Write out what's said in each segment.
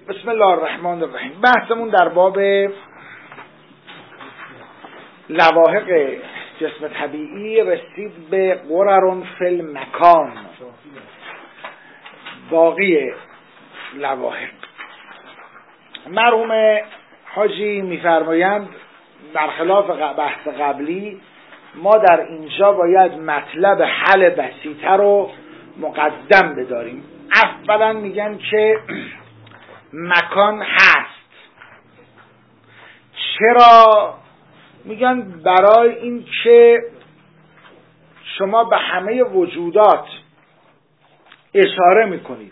بسم الله الرحمن الرحیم. بحثمون در باب لواحق جسم طبیعی رسید به قررون فی المکان. باقی لواحق مرحوم حاجی میفرمایند برخلاف بحث قبلی ما در اینجا باید مطلب حل بسیطه رو مقدم بداریم. اولا میگن که مکان هست. چرا؟ میگن برای این که شما به همه وجودات اشاره میکنید،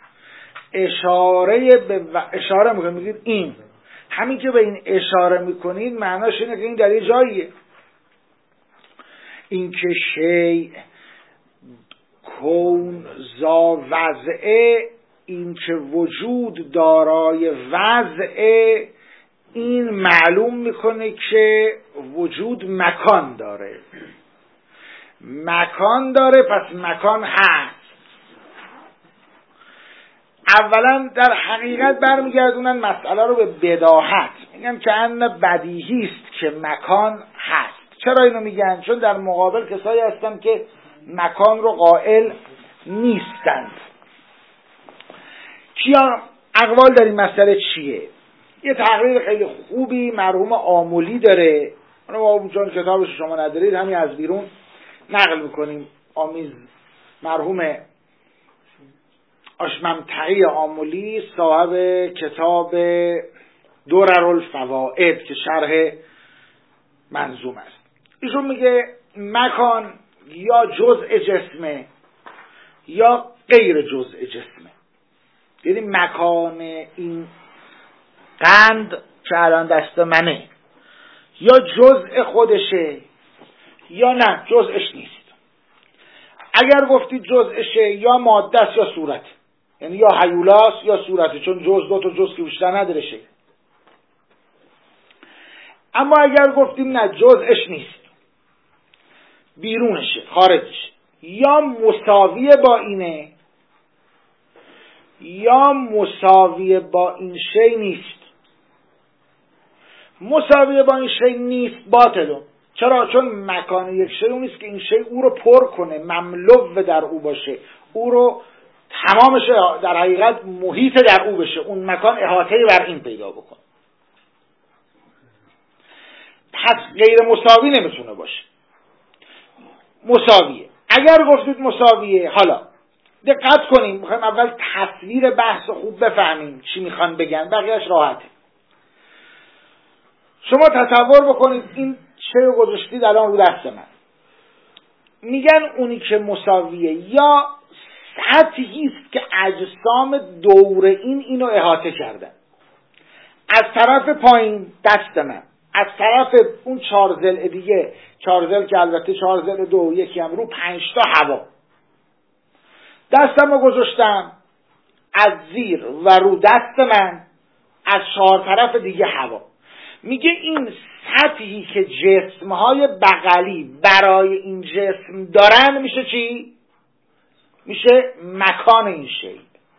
اشاره میکنید، میگید این، همین که به این اشاره میکنید معناش اینه که این در یه جاییه. این که شیء کون ذا وضعه، این که وجود دارای وضعه، این معلوم میکنه که وجود مکان داره. مکان داره، پس مکان هست. اولا در حقیقت برمیگردونن مسئله رو به بداهت، میگن که ان بدیهی است که مکان هست. چرا اینو میگن؟ چون در مقابل کسایی هستن که مکان رو قائل نیستند. کیا اقوال در این مسئله چیه؟ یه تقریر خیلی خوبی مرحوم آملی داره، چون کتابش شما ندارید همین از بیرون نقل میکنیم. مرحوم آشممتعی آملی صاحب کتاب دررالفوائد که شرح منظوم است. ایشون میگه مکان یا جزء جسمه یا غیر جزء جسمه. یعنی مکان این قند که الان دست منه یا جزء خودشه یا نه جزءش نیست. اگر گفتید جزءشه یا ماده است یا صورت، یعنی یا هیولاست یا صورته، چون جزء دو تا جزء که بیشتر نداره شه. اما اگر گفتیم نه جزءش نیست، بیرونشه، خارجشه، یا مساوی با اینه یا مساوی با این شی نیست. مساوی با این شی نیست باطلون. چرا؟ چون مکان یک شی اون نیست که این شی او رو پر کنه، مملو در او باشه، او رو تمامش در حقیقت محیط در او بشه، اون مکان احاطه بر این پیدا بکنه. پس غیر مساوی نمیتونه باشه، مساویه. اگر گفتید مساویه، حالا دقت کنیم، میخوایم اول تصویر بحث خوب بفهمیم چی میخوان بگن، بقیهش راحته. شما تصور بکنید این چه رو گذاشتید الان رو دست من. میگن اونی که مساویه یا سطحی است که اجسام دور اینو احاطه کردن. از طرف پایین دست من، از طرف اون 4 ضلع دیگه، 4 ضلع که البته 4 ضلع دو، یکی هم رو 5 تا هوا. دستم رو گذاشتم از زیر و رو دست من از 4 طرف دیگه هوا. میگه این سطحی که جسمهای بغلی برای این جسم دارن میشه چی؟ میشه مکان این شی.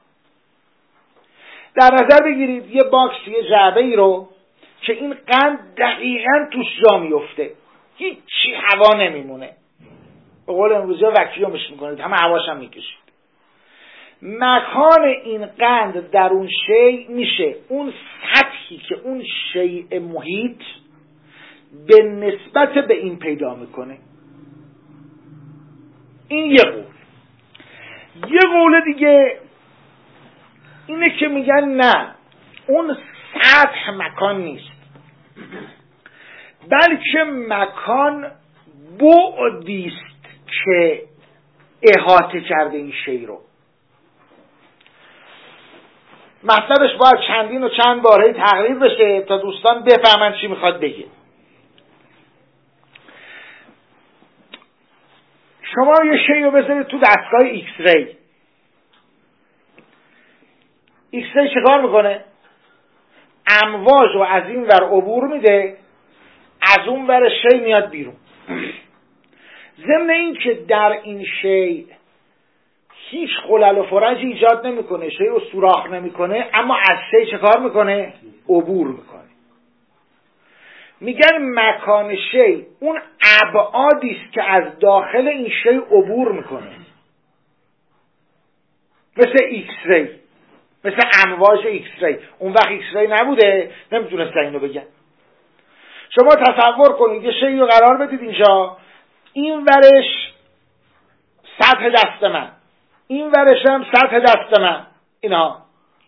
در نظر بگیرید یه باکس، یه جعبه ای رو که این قند دقیقاً توش جا میفته، هیچی هوا نمیمونه، به قول امروزی وکیومش میکنید، همه هواش هم میکشید. مکان این قند در اون شی میشه اون سطحی که اون شیء محیط به نسبت به این پیدا میکنه. این یه قول. یه قول دیگه اینه که میگن نه، اون سطح مکان نیست، بلکه مکان بعدیست که احاطه کرده این شی رو. مطلبش باید چندین و چند باره تقریر بشه تا دوستان بفهمن چی میخواد بگه. شما یه شی رو بذارید تو دستگاه ایکس ری. ایکس ری چیکار میکنه؟ امواج رو از این ور عبور میده، از اون ور شی میاد بیرون. ضمن این که در این شی هیچ خلل و فرجی ایجاد نمیکنه، شی رو سوراخ نمیکنه، اما از شی چه کار میکنه؟ عبور میکنه. میگن مکان شی اون ابعادی است که از داخل این شی عبور میکنه، مثل ایکس ری، مثل امواج ایکس ری. اون وقت ایکس ری نبوده، نمیتونستن اینو بگن. شما تصور کنید یه شی رو قرار بدید اینجا، این ورش سطح دست من، این ورش هم سطح دست من، اینا،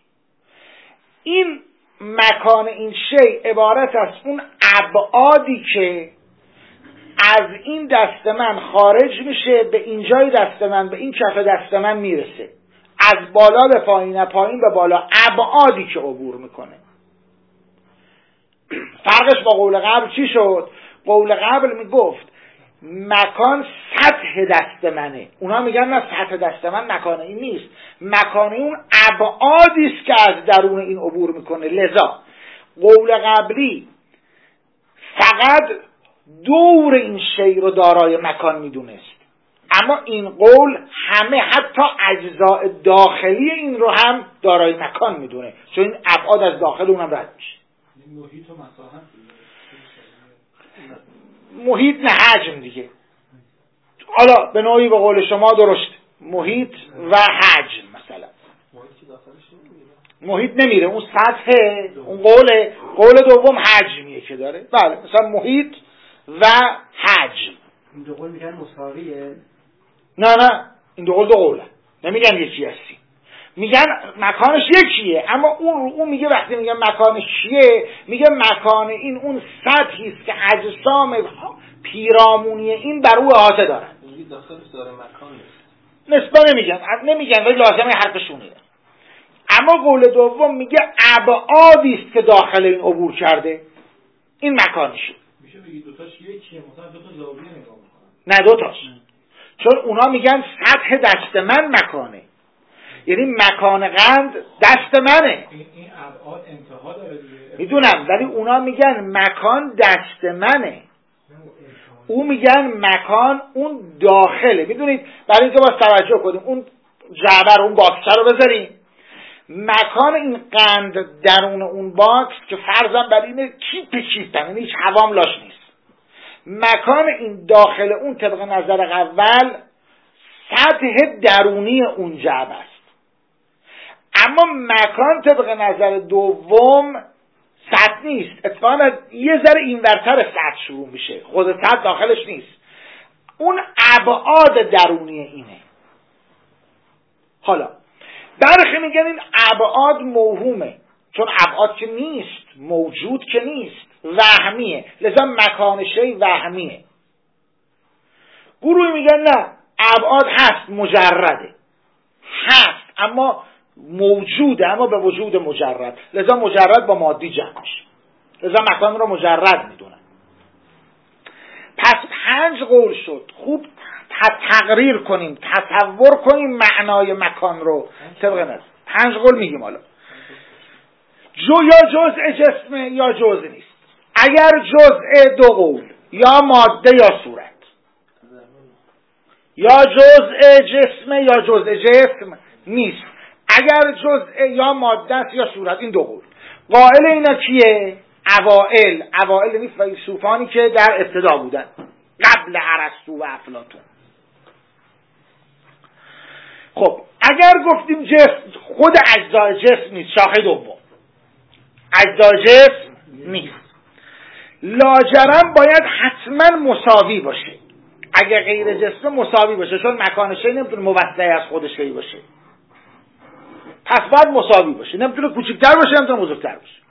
این مکان این شی عبارت از اون ابعادی که از این دست من خارج میشه به اینجای دست من، به این کف دست من میرسه، از بالا به پایین، پایین به بالا، ابعادی که عبور میکنه. فرقش با قول قبل چی شد؟ قول قبل میگفت مکان سطح دست منه، اونا میگن نه، سطح دست من مکان این نیست، مکان اون ابعادی است که از درون این عبور میکنه. لذا قول قبلی فقط دور این شی رو دارای مکان میدونست، اما این قول همه حتی اجزاء داخلی این رو هم دارای مکان میدونه، چون این ابعاد از داخل اونم رد میشه. محیط و مساحت، محیط نه، حجم دیگه. حالا به نوعی به قول شما درست، محیط و حجم. مثلا محیط نمیره، اون سطح، اون قول دوم حجمیه که داره. بله، مثلا محیط و حجم، این دو قول میگن مساویه؟ نه، این دو قوله، نمیگن یکی هستی، میگن مکانش یکیه، اما اون میگه وقتی میگه مکانش چیه، میگه مکان این اون سطحی است که اجسام پیرامونی این بر او احاطه دارن. میگه داخلش داره مکان نیست. نسبت نمیگن ولی لازمه حرفشون اینه. اما قول دوم میگه ابعادی است که داخل این عبور کرده، این مکانشه. میشه بگی دوتاش یکیه، مثلا دو تا زاویه نگاه میکنن. نه، دوتاش، چون اونا میگن سطح دست من مکانه، یعنی مکان قند دست منه. این ابعاد انتها داره دیگه. میدونم، ولی اونا میگن مکان دست منه، او میگن مکان اون داخله. میدونید برای اینکه باز توجه کنیم، اون جعبه، اون باکس رو بذاریم، مکان این قند درون اون باکس که فرضاً بر اینه کیپن، یعنی هیچ هوام لاش نیست، مکان این داخل اون طبق نظر اول سطح درونی اون جعبه است. اما مکان طبق نظر دوم سطح نیست، اتفاقا یه ذره اینورتر سطح شروع میشه، خود سطح داخلش نیست، اون ابعاد درونی اینه. حالا برخی میگن این ابعاد موهومه، چون ابعاد که نیست، موجود که نیست، وهمیه، لذا مکان شی وهمیه. گروهی میگن نه، ابعاد هست، مجرده، هست اما موجوده، اما به وجود مجرد، لذا مجرد با مادی جمع میشه، لذا مکان رو مجرد میدونن. پس 5 قول شد. خوب تقریر کنیم، تصور کنیم معنای مکان رو طبق نظر 5 قول میگیم. حالا یا جزء جسمه یا جزء نیست. اگر جزء 2 قول، یا ماده یا صورت، یا جزء جسمه یا جزء جسم نیست. اگر جزء یا ماده است یا صورت، این 2 قول. قائل اینا کیه؟ اوائل یعنی فیلسوفانی که در ابتدا بودن، قبل ارسطو و افلاطون. خب اگر گفتیم جسم، خود اجزای جسم نیست، شاخه دوم، اجزای جسم نیست، لاجرم باید حتما مساوی باشه. اگر غیر جسم مساوی باشه، چون مکان شی نمیتونه موسع از خودش شی باشه، پس باید مساوی باشه، نمیتونه کوچکتر باشه، نمیتونه بزرگتر باشه.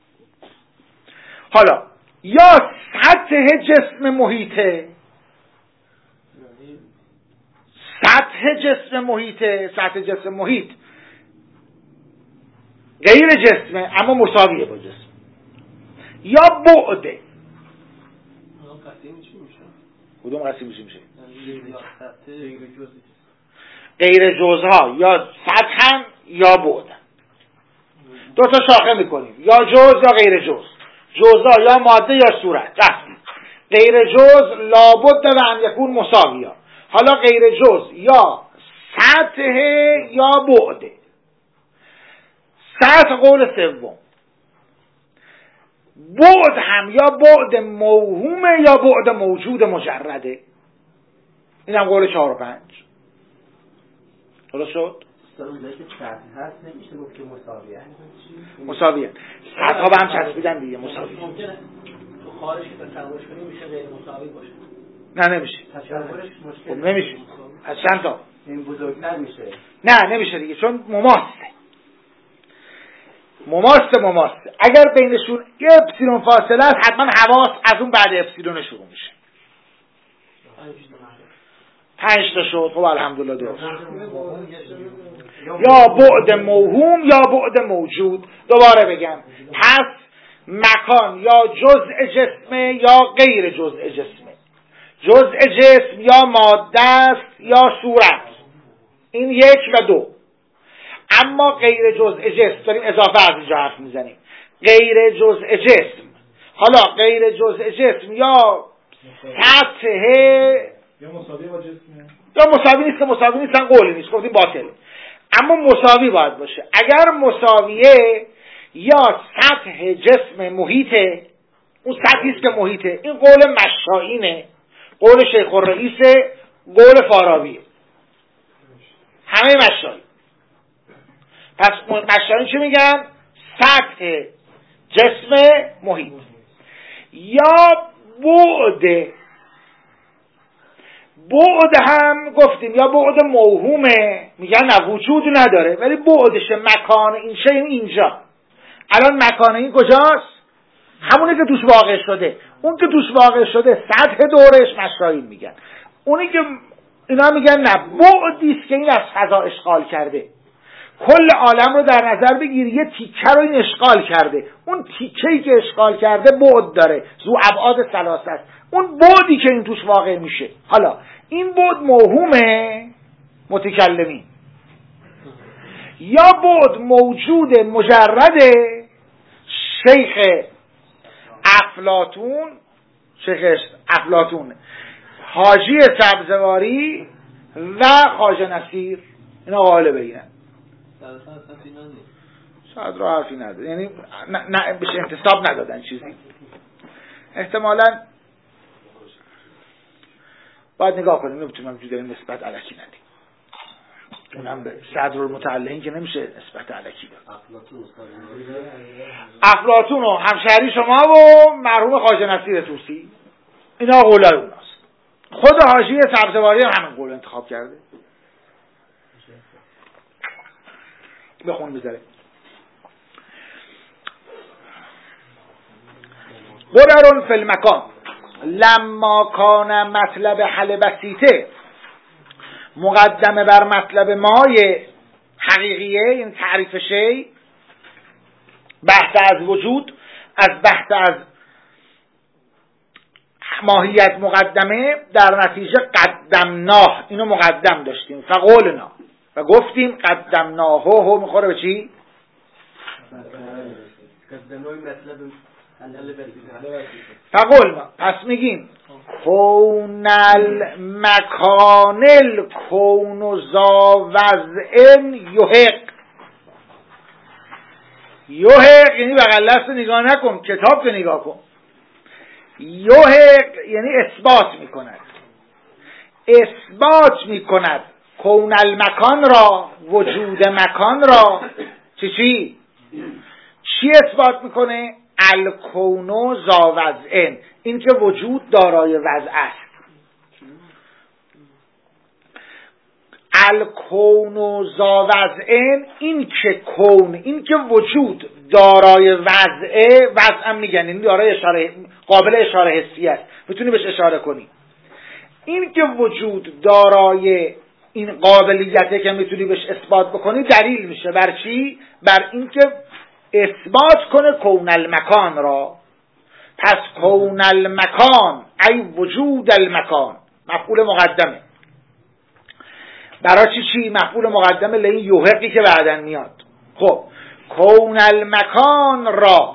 حالا یا سطح جسم محیطه، سطح جسم محیط غیر جسمه اما مساویه با جسم، یا بعده. کدوم قسیم میشه؟ غیر جزها، یا سطحن یا بعدن. 2 تا شاخه میکنیم، یا جز یا غیر جز. جزها یا ماده یا صورت. رفتیم غیر جز لابد و ان یکون مساویا. حالا غیر جز یا سطح یا بعد. سطح قول سوم. بعد هم یا بعد موهومه یا بعد موجود مجرده. این هم قول 4 و 5. درست شد؟ اونجایی که سطح هست نمیشه گفت که مساویه. مساویه. سطح ها به هم چسبیدن دیگه، مساویه. ممکنه تو خارج که تصورش کنیم میشه غیر مساوی باشه. نه نمیشه. تصورش مشکل. خب نمیشه. از چند تا؟ این بزرگتر میشه. نه نمیشه دیگه، چون مماسه. اگر بینشون یه اپسیلون فاصله است حتما حواس از اون بعد اپسیلون شروع میشه. 5 تا شد. خب الحمدلله درست. یا بعد موهوم یا بعد موجود. دوباره بگم، پس مکان یا جزء جسمه یا غیر جزء جسمه. جزء جسم یا ماده است یا صورت. این 1 و 2. اما غیر جزء جسم داریم اضافه از اینجا حرف میزنیم. غیر جزء جسم. حالا غیر جزء جسم یا سطح یا مساوی با جسمه یا مساوی نیست، که مساوی نیستن قولی نیست، گفتیم باطل. اما مساوی باید باشه. اگر مساویه یا سطح جسم محیطه، اون سطحی است که محیطه. این قول مشائینه، قول شیخ الرئیس، قول فارابیه، همه مشائین. پس مشائین چی میگن؟ سطح جسم محیط. یا بعد هم گفتیم یا بعد موهومه، میگن نه وجود نداره ولی بعدش مکان این شی اینجا. الان مکان این کجاست؟ همونی که توش واقع شده. اون که توش واقع شده سطح دورش مشائین میگن. اونی که اینا میگن نه بعدی است که این از فضا اشغال کرده. کل عالم رو در نظر بگیر، یه تیکه رو این اشغال کرده. اون تیکه‌ای که اشغال کرده بعد داره، ذو ابعاد ثلاثه است. اون بعدی که این توش واقع میشه. حالا این بعد موهومه متکلمین یا بعد موجود مجرده شیخ افلاطون، حاجی سبزواری و خواجه نصیر. اینا قائل بگیرن. شاید را حرفی نداد، یعنی نه بهش انتصاب ندادن چیزی. احتمالاً باید نگاه کنیم، نمیتونم جوری نسبت الکی ندیم. اونم به صدر المتعلقین که نمیشه نسبت الکی داد. افلاطون و همشهری شما و مرحوم خواجه نصیر طوسی، اینا قولای اوناست. خود حاجی سبزواری هم همین قول انتخاب کرده. بخون بذاره. قررون فی المکان لما کان مطلب حل بسیطه، مقدمه بر مطلب مای حقیقیه، این تعریف شی، بحث از وجود، از بحث از ماهیت مقدمه، در نتیجه قدمناه، اینو مقدم داشتیم، فقولنا و گفتیم قدمناه هو میخوره به چی؟ فقولنا، پس میگیم کون المکان الکون ذا وضع یحق، یعنی بغل دست نگاه نکن، کتاب که نگاه کن. یحق یعنی اثبات میکند کون المکان را، وجود مکان را. چی اثبات میکنه؟ الکون ذا وضع، این که وجود دارای وضع است. الکون ذا وضع، این که کون، این که وجود دارای وضع، وضع میگن این دارای اشاره، قابل اشاره حسی است، میتونی بهش اشاره کنی. این که وجود دارای این قابلیته که میتونی بهش اثبات بکنی، دلیل میشه بر چی؟ بر این که اثبات کنه کون المکان را. پس کون المکان ای وجود المکان، مفعول مقدمه. برای چی مفعول مقدمه؟ لین یحقی که بعدن میاد. خب کون المکان را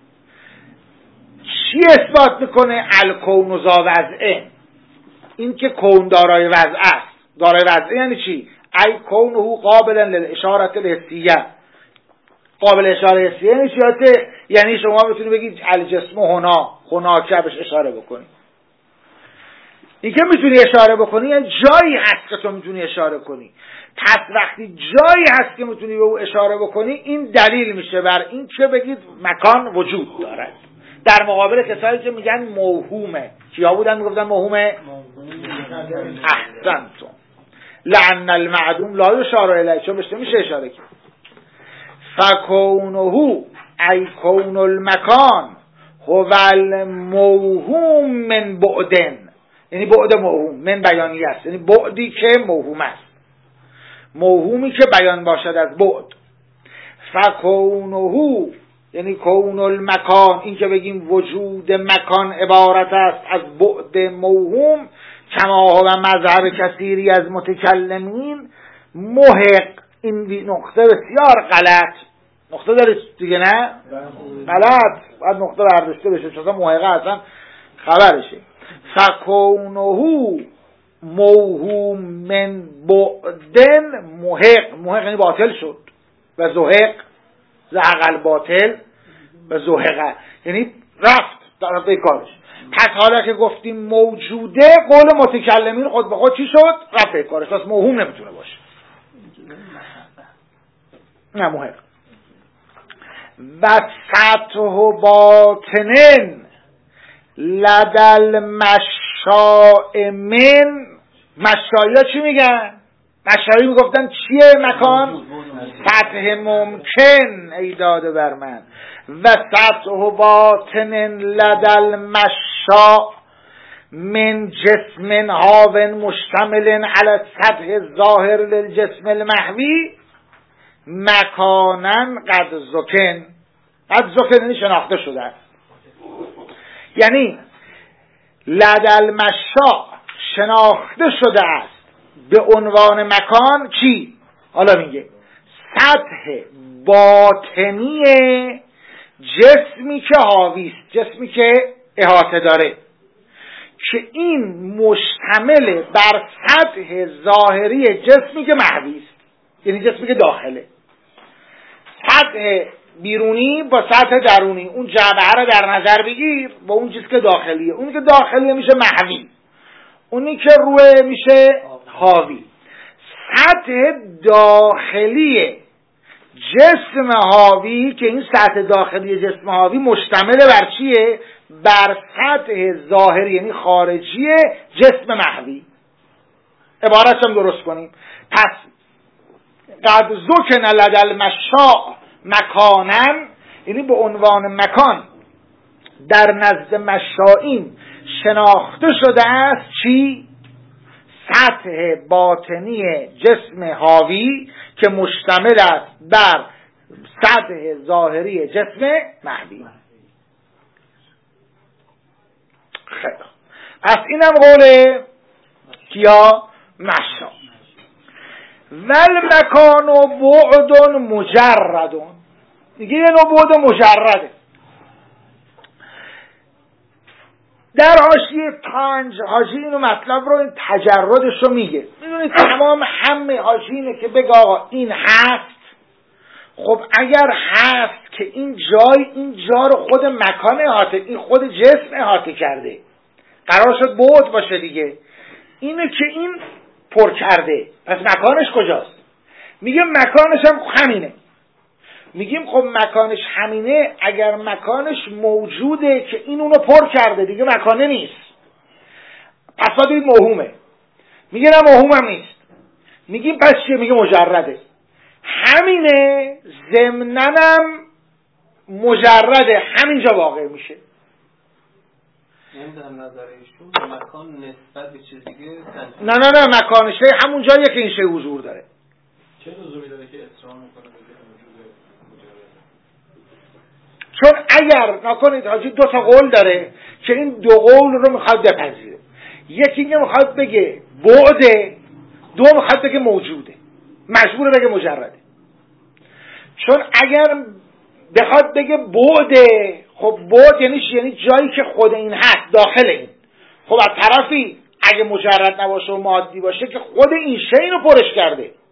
چی اثبات میکنه؟ الکون ذا وضع، این که کون دارای وضع است. دارای وضع یعنی چی؟ ای کونه قابلا للاشاره الحسیه. قابل اشاره حسیه یعنی شما میتونی بگید الجسم هنا که بهش اشاره بکنی. این که میتونی اشاره بکنی یعنی جایی هست که تو میتونی اشاره کنی. پس وقتی جایی هست که میتونی به او اشاره بکنی این دلیل میشه بر این که بگید مکان وجود دارد. در مقابل کسایی که میگن موهومه، کیا بودن میگفتن موهومه؟ احسنتم. لعن المعدوم لا یشار الیه، چون بهش نمیشه اشاره کرد. فکونه ای کون المکان هو الموهوم من بعدن، یعنی بعد موهوم، من بیانی است، یعنی بعدی که موهوم است، موهومی که بیان باشد از بعد. فکونه یعنی کون المکان، این که بگیم وجود مکان عبارت است از بعد موهوم، کما هو مذهب کثیری از متکلمین، محق. این نقطه بسیار غلط، نقطه دارید دیگه نه؟ غلط، باید نقطه برداشته بشه چون محقه اصلا خبرشه. فکونه موهوم من بعدن محق یعنی باطل شد و زهق، زهق الباطل و زهقه یعنی رفت در به کارش. پس حالا که گفتیم موجوده، قول متکلمین خود به خود چی شد؟ رفت به کارش. پس موهوم نمیتونه باشه، نه محق. و سطح باطنن لدل مشاء من، مشایی چی میگن؟ مشایی میگفتن چیه مکان؟ سطح ممکن ای داده بر من. و سطح باطنن لدل مشاء من جسم هاون مشتمل على سطح ظاهر للجسم المحوی مکانن قد زکن. قد زکن یعنی شناخته شده است، یعنی لدل مشاء شناخته شده است به عنوان مکان. چی؟ حالا میگه سطح باطنی جسمی که حاوی است، جسمی که احاطه داره، که این مشتمل بر سطح ظاهری جسمی که محوی است، یعنی جسمی که داخله. سطح بیرونی با سطح درونی، اون جعبه رو در نظر بگیر با اون چیزی که داخلیه. اونی که داخلیه میشه محوی، اونی که روی میشه حاوی. سطح داخلی جسم حاوی، که این سطح داخلی جسم حاوی مشتمل بر چیه؟ بر سطح ظاهری یعنی خارجی جسم محوی. عبارتش هم درست کنیم. پس قد زکن لدل مشاء مکانن، یعنی به عنوان مکان در نزد مشائین شناخته شده است چی؟ سطح باطنی جسم حاوی که مشتمل است بر سطح ظاهری جسم محوی. خیلی پس اینم قول کیا؟ مشا. ول مکان و بعد مجردون، دیگه یه نوع بعد مجرده. در حاشیه 5 حاشیه اینو مطلب رو، این تجردش رو میگه. میدونید تمام همه حاشیه اینه که بگه آقا این هست. خب اگر هست که این جا رو خود مکان احاطه، این خود جسم احاطه کرده، قرار شد بعد باشه دیگه. اینه که این پر کرده، پس مکانش کجاست؟ میگه مکانش هم همینه. میگیم خب مکانش همینه، اگر مکانش موجوده که این اونو پر کرده دیگه مکانه نیست، پس باید موهومه. میگه نه موهوم هم نیست. میگیم پس چیه؟ میگه مجرده. همینه، ضمناًم مجرده، همینجا واقع میشه. یعنی در نظر ایشون مکان نسبت به چیز دیگه نه مکانش همون جاییه که این شی حضور داره. چه لزومی داره که اصرار میکنه بگه موجود مجرد؟ چون اگر نکنید حاجی 2 تا قول داره که این 2 قول رو میخواد بپذیره. یکی اینکه میخواد بگه بعده، 2 میخواد بگه موجوده، مجبوره بگه مجرده. چون اگر بخواد بگه بعده، خب بعد یعنی چی؟ یعنی جایی که خود این هست، داخل این. خب از طرفی اگه مجرد نباشه و مادی باشه که خود این شی رو پرش کرده،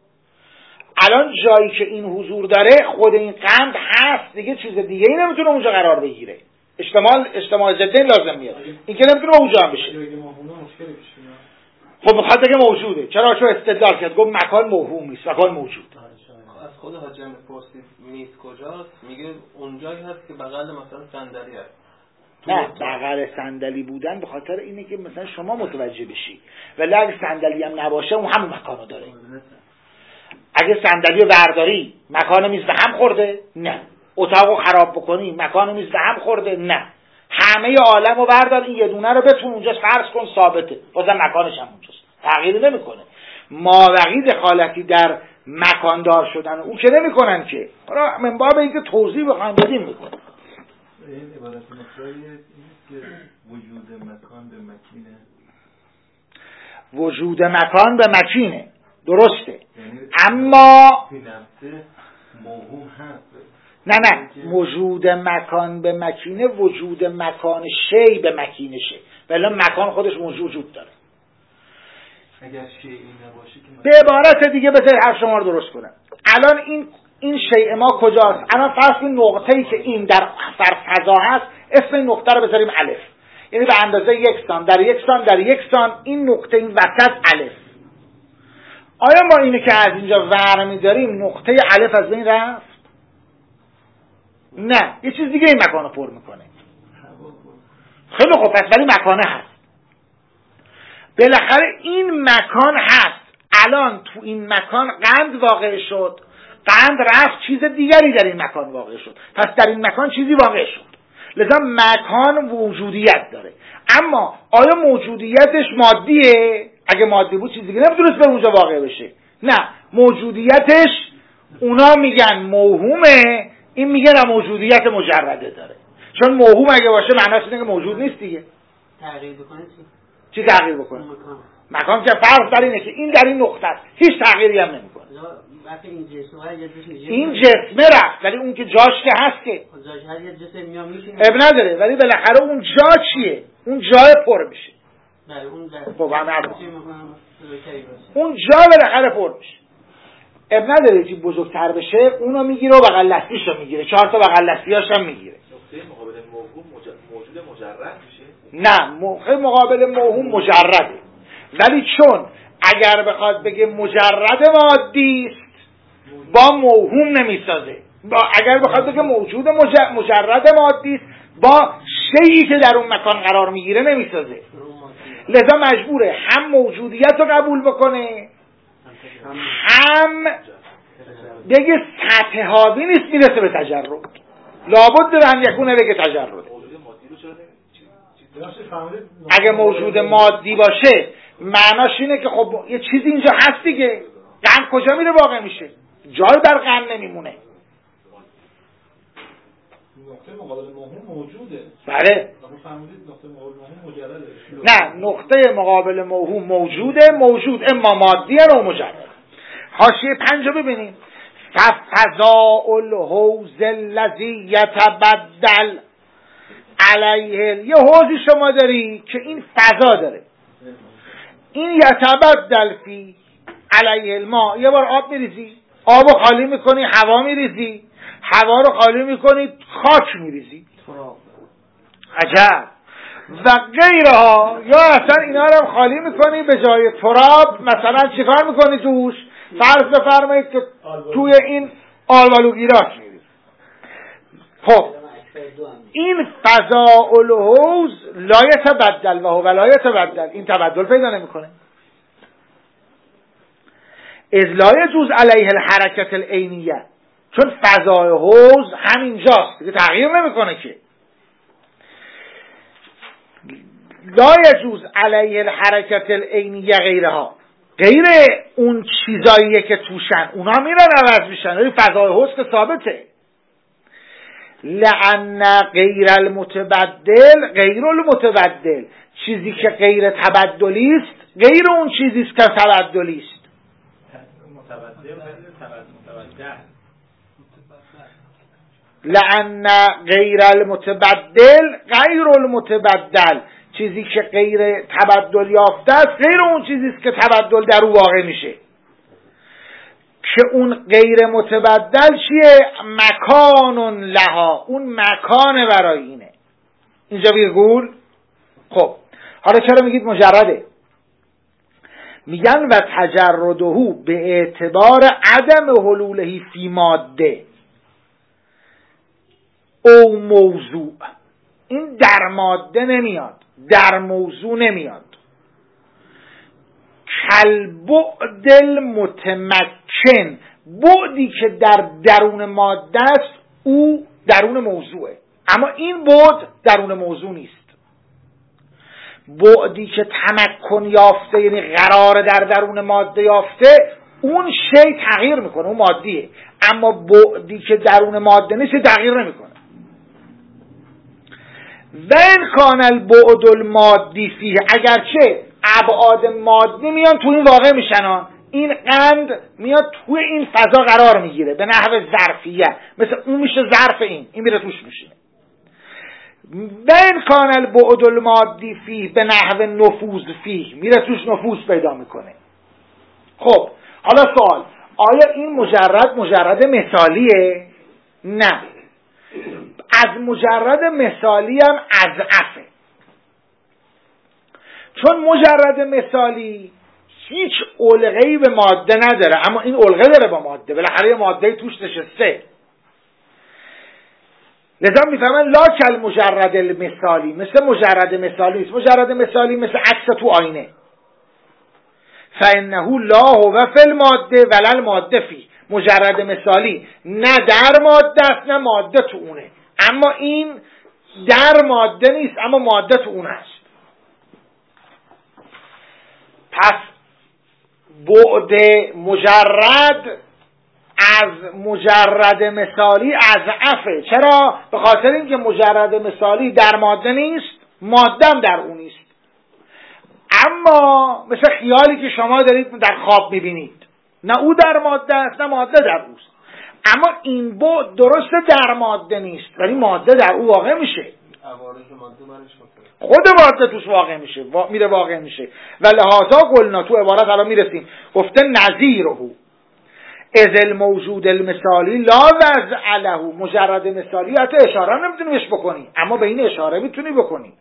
الان جایی که این حضور داره خود این قند هست دیگه، چیز دیگه ای نمیتونه اونجا قرار بگیره. اجتماع ضدین لازم میاد، این که نمیتونه اونجا هم بشه. خب بخاطر که موجوده. چرا؟ چون استدلال کرد گفت مکان موهوم نیست، مکان موجود. از خود حاجی امیر پرسید میز کجاست؟ میگه اونجایی هست که بغل مثلا صندلی هست. نه، بغل صندلی بودن به خاطر اینه که مثلا شما متوجه بشی، ولی اگه صندلی هم نباشه اون همون مکانو داره. اگه صندلی رو برداری مکان میز به هم خورده؟ نه. اتاقو خراب بکنی مکان میز به هم خورده؟ نه. همه عالم رو بردار، این یه دونه رو بتون اونجا فرض کن ثابته، بازم مکانش هم اونجاست، تغییری نمیکنه. مابقی دخالتی در مکاندار شدن او که نمیکنن که، من باب اینکه توضیح بخوایم بدیم میکنه. این عبارت مصرحی این که وجود مکان به مکینه، وجود مکان به مکینه، درسته، اما نفسه موهوم هست. نه وجود مکان به مکینه، وجود مکان شی به مکینشه، ولی مکان خودش وجود داره. اگر شیئی نباشه که به عبارت دیگه بذارید حرف شما رو درست کنم. الان این شیء ما کجاست؟ الان فرض کنید نقطه‌ای که این در فضا هست، اسم این نقطه رو بذاریم الف، یعنی به اندازه یک سان در یک سان در یک سان، این نقطه این وسط الف. آیا ما اینو که از اینجا ور می‌داریم نقطه الف از بین رفت؟ نه، یه چیز دیگه این مکانو پر میکنه. خیلی خوب، پس ولی مکانه هست. بالاخره این مکان هست. الان تو این مکان قند واقع شد، قند رفت، چیز دیگری در این مکان واقع شد، پس در این مکان چیزی واقع شد. لذا مکان وجودیت داره. اما آیا موجودیتش مادیه؟ اگه مادی بود چیز دیگه نمیتونست به اونجا واقع بشه. نه، موجودیتش اونا میگن موهومه، این میگه نه موجودیت مجرده داره. چون موهوم اگه باشه معناش اینه که موجود نیست دیگه. تغییر بکنه چی تغییر بکنه؟ مکان که فرق در اینه که این در این نقطه است، هیچ تغییری هم نمیکنه. این جسمه رفت، ولی اون که جاش که هست که اب نداره، ولی بالاخره اون جا چیه؟ اون جای پر میشه. خب اون جا بالاخره پر میشه. اب نداره که بزرگتر بشه، اونو میگیره و بغل دستیشو میگیره، 4 تا بغل دستیاش هم میگیره. نقطه مقابل موهوم موجود مجرد میشه؟ نه، موقع مقابل موهوم مجرده، ولی چون اگر بخواد بگه مجرد مادی است با موهوم نمیسازه، اگر بخواد بگه موجود مجرد مادی است با شیئی که در اون مکان قرار میگیره نمیسازه. لذا مجبوره هم موجودیت رو قبول بکنه، هم بگه سطح حاوی نیست میرسه به تجرد. لابد به هم یکونه بگه تجرد. اگه موجود مادی باشه معناش اینه که خب یه چیزی اینجا هست دیگه، قند کجا میره واقع میشه؟ جای بر قند نمیمونه. نقطه مقابل موهوم موجوده. بله. نقطه مقابل موهوم مجرده. نه، نقطه مقابل موهوم موجوده، موجود اما مادیه و مجرد. حاشیه 5 رو ببینیم. ففضاء الحوض الذی یتبدل علیه، یه حوضی شما داری که این فضا داره، این یتبدل فی علیه الماء، یه بار آب میریزی، آب رو خالی میکنی، هوا میریزی، هوا رو خالی میکنی، خاک میریزی. عجب. و غیرها، یا اصلا اینا رو خالی میکنی، به جای تراب مثلا چیکار میکنی توش؟ فرض بفرمایید که توی این آلبالوگیراش میریزی. خب این فضاء الحوض لا یتبدل و هو لا یتبدل، این تبدل پیدا نمیکنه. اذ لا یجوز علیه الحرکت العینیه، چون فضای حوض همینجاست که تغییر نمیکنه که. لا یجوز علیه الحرکت العینیه غیرها، غیر اون چیزاییه که توشن اونا میرن عوض میشن، ولی فضای حوض که ثابته. لأن غیر المتبدل غیر المتبدل، چیزی که غیر تبدلی است غیر اون چیزی است که تبدلی است. لأن غیر المتبدل غیر المتبدل، چیزی که غیر تبدل یافته است غیر اون چیزی است که تبدل در او واقع میشه. که اون غیر متبدل چیه؟ مکان لها، اون مکان برای اینه. اینجا ویرگول. خب حالا چرا میگید مجرده؟ میگن و تجرده به اعتبار عدم حلولهی فی ماده او موضوع، این در ماده نمیاد، در موضوع نمیاد. کالبعد المتمکن، بعدی که در درون ماده است او درون موضوعه، اما این بعد درون موضوع نیست. بعدی که تمکن یافته یعنی قرار در درون ماده یافته، اون شی تغییر میکنه، اون مادیه، اما بعدی که درون ماده نیست تغییر نمیکنه. و این کان البعد المادی فیه، اگرچه ابعاد مادی میان تو این واقع میشن، این قند میاد توی این فضا قرار میگیره به نحو ظرفیه، مثل اون میشه ظرف، این میره توش میشینه. و این کان البعد المادی فیه به نحو نفوذ فیه، میره توش نفوذ پیدا میکنه. خب حالا سوال، آیا این مجرد مثالیه؟ نه، از مجرد مثالی هم اضعفه، چون مجرد مثالی هیچ علقه‌ای به ماده نداره، اما این علقه داره با ماده، بالاخره ماده توش نشسته. لذا میفهمن لا کل مجرد المثالی، مثل مجرد مثالی است. مجرد مثالی مثل عکس تو آینه. فانه لا هو فی الماده ولا الماده فی، مجرد مثالی نه در ماده است نه ماده تو اونه، اما این در ماده نیست اما ماده تو اون هست. پس بعد مجرد از مجرد مثالی اضعفه. چرا؟ به خاطر اینکه مجرد مثالی در ماده نیست، ماده هم در اون نیست. اما مثل خیالی که شما دارید در خواب میبینید، نه او در ماده است نه ماده در اوست، اما این بعد درسته در ماده نیست ولی ماده در او واقع میشه، خود ماده توش واقع میشه، میره واقع میشه. و لحاظا قلنا، تو عبارت الان میرسیم، گفته نظیره از الموجود المثالی لا وضع له، مجرد مثالی حتی اشاره نمیتونی بهش بکنی اما به این اشاره میتونی بکنی.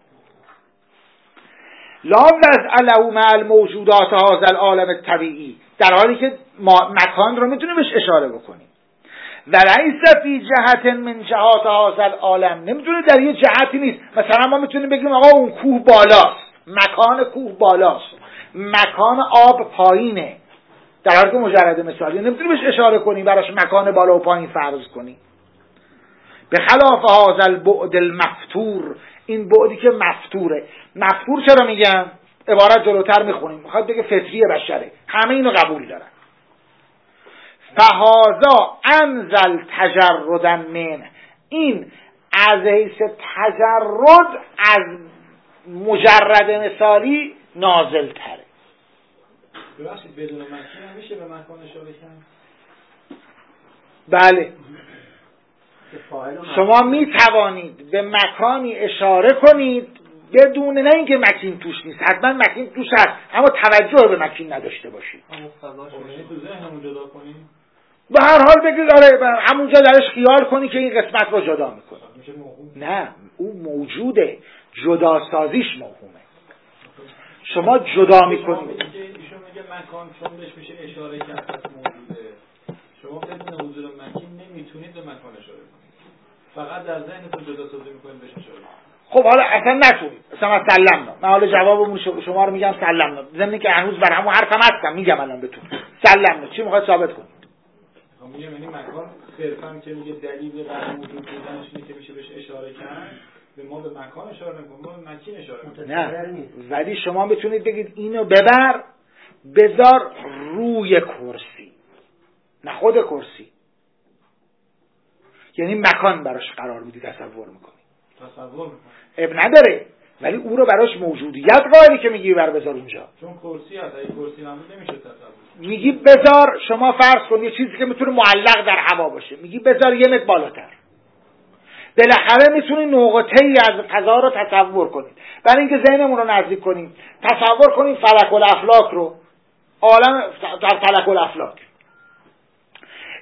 لا وضع له مع الموجودات هذا العالم الطبیعی، در حالی که مکان رو میتونی بهش اشاره بکنی. و لیس فی جهت من جهات هذا العالم، نمیتونه در یه جهتی نیست. مثلا ما میتونیم بگیم آقا اون کوه بالاست، مکان کوه بالاست، مکان آب پایینه، در حالی که مجرد مثالی نمیتونی بهش اشاره کنی، براش مکان بالا و پایین فرض کنی. به خلاف هذا البعد المفتور، این بعدی که مفتوره. مفتور چرا میگم؟ عبارت جلوتر میخونیم، میخواد بگه فطری بشره، همه اینو قبول دارن. فهذا انزل تجردا من، این از حیث تجرد از مجرد مثالی نازل تره. ببخشید بدون مکان هم میشه به مکان اشاره کنم؟ بله، شما می توانید به مکانی اشاره کنید بدون نه اینکه مکین توش نیست، حتما مکین توش هست اما توجه به مکین نداشته باشید. تو ذهنمون جدا کنیم، به هر حال بگید آره همونجا درش خیال کنی که این قسمت رو جدا میکنه. نه، او موجوده، جدا سازیش موهومه. شما جدا میکنید. ایشون میگه مکان چون بهش میشه اشاره کرد پس موجوده. شما بدون حضور مکین نمیتونید به مکان اشاره کنید، فقط در ذهنتون جدا سازی میکنید بهش اشاره کنید. خب حالا اصلا نتونید، اصلا سلمنا، من حالا جوابمون شما رو میگم سلمنا، ضمن که هنوز بر همون حرفم هستم، میگم الان بهتون سلمنا. چی میخواد ثابت کنید؟ میگم یعنی مکان صرفا که میگه دلیل بر موجود بودنش اینه که میشه بهش اشاره کرد، به ما به مکان اشاره نمی‌کنه، ما به مکین اشاره می‌کنیم. نه، ولی شما میتونید بگید اینو ببر بذار روی کرسی، نه خود کرسی، یعنی مکان براش قرار میدی، تصور میکنی. اب نداره، ولی او رو براش موجودیت قائلی که میگی بر بذار اونجا، چون کرسی هست، اگه کرسی نبود نمیشه تصور. میگی بذار، شما فرض کن یه چیزی که میتونه معلق در هوا باشه، میگی بذار یه متر بالاتر، بالاخره میتونی نقطه‌ای از فضا رو تصور کنید. برای اینکه ذهنمون رو نزدیک کنیم، تصور کنیم فلک الافلاک رو، عالم در فلک الافلاک،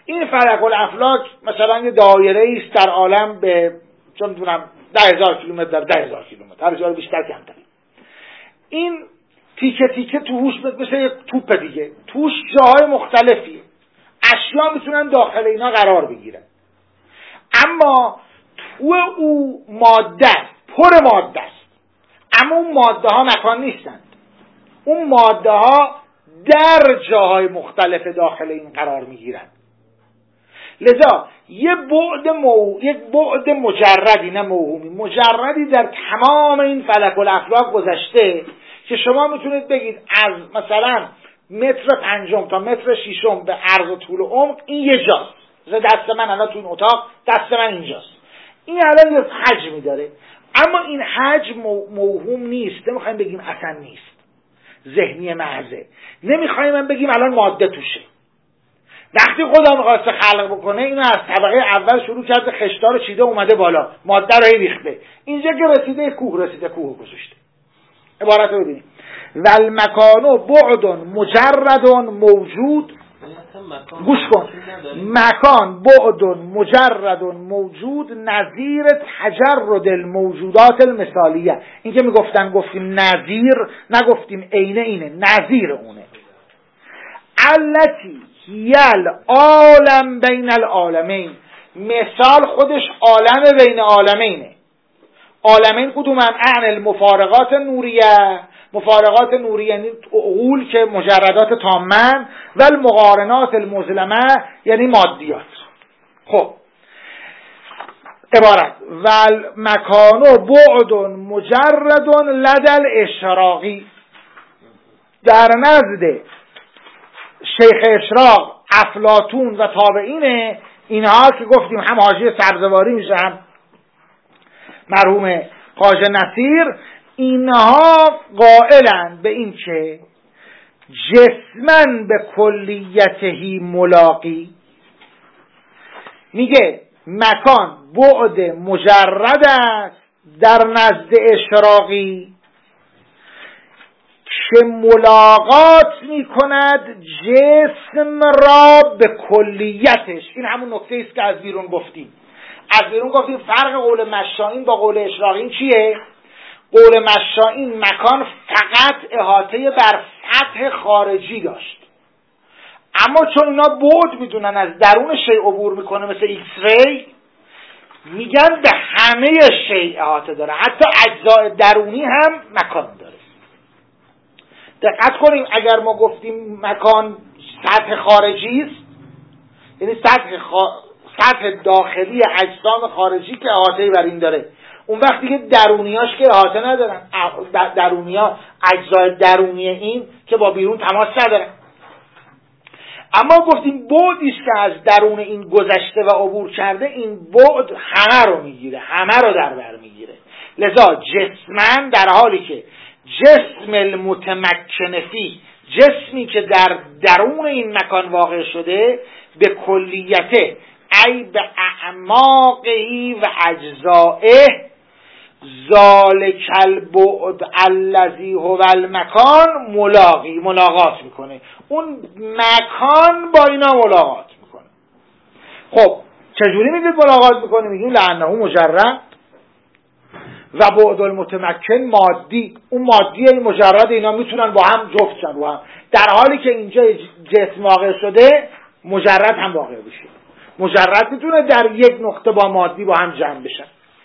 این فلک الافلاک مثلا یه دایره است در عالم به چون می‌دونم 10,000 کیلومتر در 10,000 کیلومتر، هر جا بیشتر کمتر. این تیکه تیکه توش مثل یک توپ دیگه، توش جاهای مختلفیه، اشیا میتونن داخل اینا قرار بگیرن، اما تو او ماده است، پر ماده است، اما اون ماده ها مکان نیستند، اون ماده ها در جاهای مختلف داخل این قرار میگیرند. لذا یک بعد مجردی، نه موهومی، مجردی در تمام این فلک الافلاک گذشته که شما میتونید بگید از مثلا متر 5 تا متر 6 به عرض و طول و عمق این یه جاست. دست من الان تو این اتاق، دست من اینجاست. این الان یه حجمی داره، اما این حجم موهوم نیست. نمیخوایم بگیم اصلا نیست، ذهنی محضه. نمیخوایم من بگیم الان ماده توشه. وقتی خدا میخواسته خلق بکنه اینو از طبقه اول شروع کرده، خشتا رو چیده اومده بالا، ماده رو ریخته، اینجا که رسیده کوه گذاشته. عبارت رو ببینیم: والمکان بعد مجرد موجود. گوش کن، مکان بعد مجرد موجود نظیر تجرد الموجودات المثالیه. این که گفتیم نظیر، نگفتیم عین، اینه نظیر اونه. التی هیل عالم بین العالمین، مثال خودش عالم بین عالمینه. عالمین کدومن؟ اعن المفارقات نوریه، مفارقات نوریه یعنی عقول که مجردات تامن، و المقارنات المظلمه یعنی مادیات. خب عبارت والمکان بعد مجرد لدل اشراقی، در نزد شیخ اشراق، افلاطون و تابعینه اینها که گفتیم هم حاجی سبزواری میشه هم مرحوم خواجه نصیر، اینها قائلند به این که جسمن به کلیتهی ملاقی. میگه مکان بعد مجرد است در نزد اشراقی که ملاقات میکند جسم را به کلیتش. این همون نکته است که از بیرون گفتیم. فرق قول مشائین با قول اشراقین چیه؟ قول مشائین مکان فقط احاطه بر سطح خارجی داشت، اما چون اینا بعد میدونن از درون شیء عبور میکنه مثل ایکس ری، میگن به همه شیء احاطه داره، حتی اجزای درونی هم مکان داره. دقت کنیم، اگر ما گفتیم مکان سطح خارجی است، یعنی سطح داخلی اجسام خارجی که احاطه بر این داره، اون وقت دیگه درونیاش که احاطه ندارن. درونیا، اجزای درونی این که با بیرون تماس ندارن. اما گفتیم بعدی است که از درون این گذشته و عبور کرده، این بعد همه رو میگیره، همه رو در بر میگیره. لذا جسمن، در حالی که جسم المتمکن فی، جسمی که در درون این مکان واقع شده، به کلیته ای به اعماقی و اجزائه، ذالک البعد الذی هو المکان ملاقات میکنه. اون مکان با اینا ملاقات میکنه. خب چجوری میگید ملاقات میکنه؟ میگیم لانه مجرد و بعد المتمکن مادی. اون مادی این مجرد اینا میتونن با هم جفت شن رو هم، در حالی که اینجا جسم واقع شده مجرد هم واقع بشه. مجرد میتونه در یک نقطه با مادی با هم جمع بشن.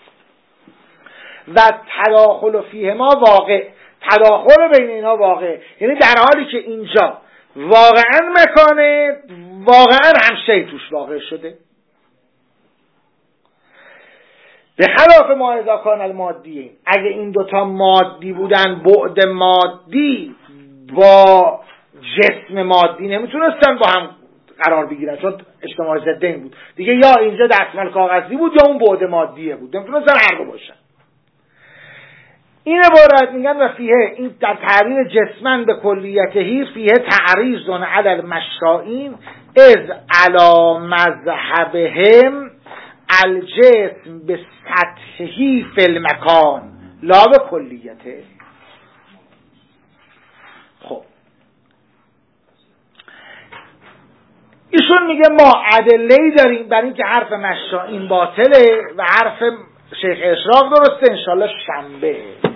و تداخل فیه ما واقع، تداخل بین اینا واقع، یعنی در حالی که اینجا واقعا مکانه، واقعا هم شی توش واقع شده. به خلاف ما اذا کان المادی، اگه این دوتا مادی بودن، بعد مادی با جسم مادی نمیتونستن با هم قرار بگیرن، چون اجتماع ضدین بود دیگه. یا اینجا دستمال کاغذی بود یا اون بعد مادیه بود، نمیتونستن هر دو باشن. این عبارت میگن و فیه، این در تعبیر جسمن به کلیتهی، فیه تعریض علی المشائین از علی مذهبهم الجسم به سطحی فی المکان لا به کلیته. خب ایشون میگه ما ادله‌ای داریم برای اینکه حرف مشائین باطله و حرف شیخ اشراق درسته. انشالله شنبه